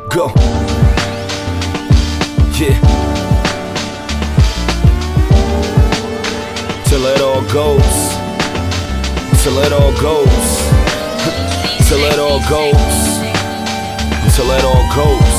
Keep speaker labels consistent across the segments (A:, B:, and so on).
A: Go. Yeah. Till it all goes. Till it all goes. Till it all goes. Till it all goes.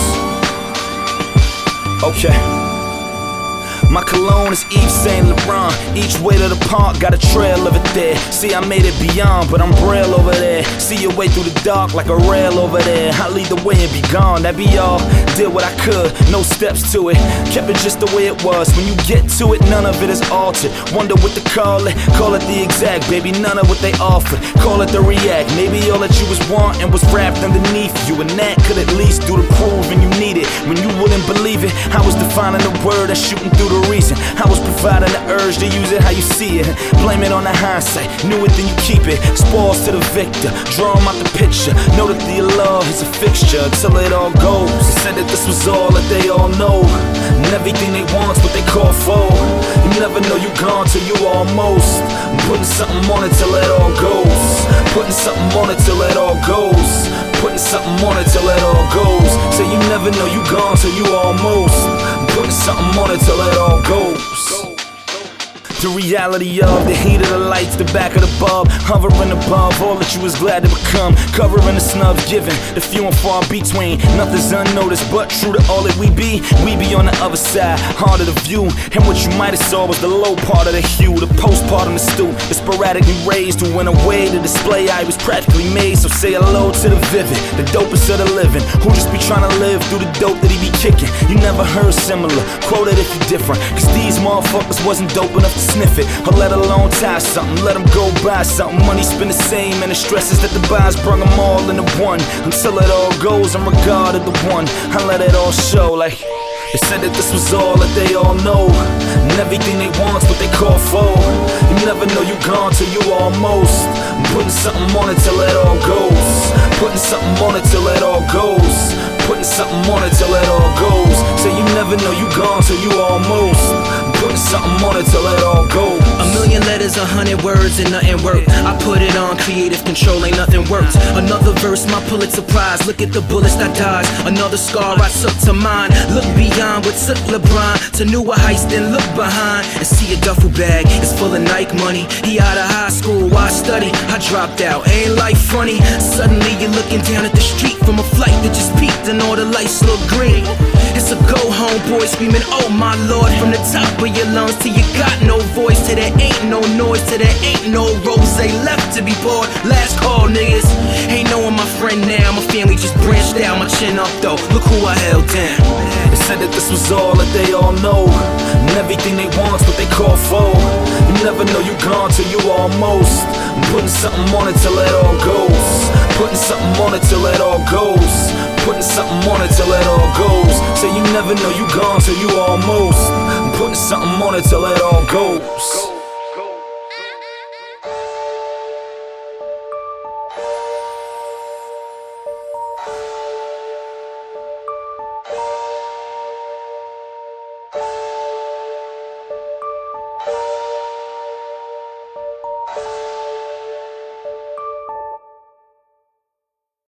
A: Okay. My cologne is Yves Saint Laurent. Each way to the park, got a trail of it there. See, I made it beyond, but I'm braille over there. See your way through the dark like a rail over there. I lead the way and be gone, that be all. Did what I could, no steps to it. Kept it just the way it was. When you get to it, none of it is altered. Wonder what to call it the exact, baby, none of what they offered. Call it the react, maybe all that you was wanting was wrapped underneath you. And that could at least do the proving you need it. When you wouldn't believe it, I was defining the word that's shooting through the reason. I was providing the urge to use it how you see it. Blame it on the hindsight, knew it then you keep it. Spoils to the victor, draw him out the picture. Know that the love is a fixture until it all goes. They said that this was all that they all know, and everything they want's what they call for. You never know you gone till you almost. I'm putting something on it till it all goes. Putting something on it till it all goes. Putting something on it till it all goes. Say you never know you gone till you almost. Putting something on it till it all goes. The reality of the heat of the lights, the back of the bulb, hovering above all that you was glad to become. Covering the snubs given, the few and far between. Nothing's unnoticed, but true to all that we be on the other side, harder to view. And what you might have saw was the low part of the hue, the postpartum the stew, the sporadically raised who went away to display I was practically made. So say hello to the vivid, the dopest of the living, who just be trying to live through the dope that he be kicking. You never heard similar, quote it if you're different, cause these motherfuckers wasn't dope enough to sniff it, or let alone tie something. Let them go buy something. Money spend the same, and the stresses that the buys brung them all into one. Until it all goes, I'm regarded the one. I let it all show like they said that this was all that they all know, and everything they want's what they call for. You never know you gone till you almost. I'm putting something on it till it all goes. Putting something on it till it all goes. Putting something on it till it all goes. Say you never know you gone till you almost. I'm putting something on it till it all goes.
B: A million letters, 100 words, and nothing worked. I put it on creative control, ain't nothing worked. Another verse, my Pulitzer Prize. Look at the bullets that dodged. Another scar I took to mine. Look beyond what took LeBron to newer heights, then look behind and see a duffel bag. It's full of Nike money. He out of high school, why study? I dropped out, ain't life funny? Suddenly you're looking down at the street from a flight that just peaked and all the lights look green. It's a go home boy screaming, oh my lord, from the top of your lungs till you got no voice, till there ain't no noise, till there ain't no rose left to be poured. Last call, niggas. Ain't knowing my friend now, my family just branched out. My chin up though, look who I held down.
A: They said that this was all that they all know, and everything they want's what they call for. You never know you gone till you almost. I'm putting something on it till it all goes. Putting something on it till it all goes. Putting something on it till it all goes. Say you never know you gone till you almost. I'm putting something on it till it all goes.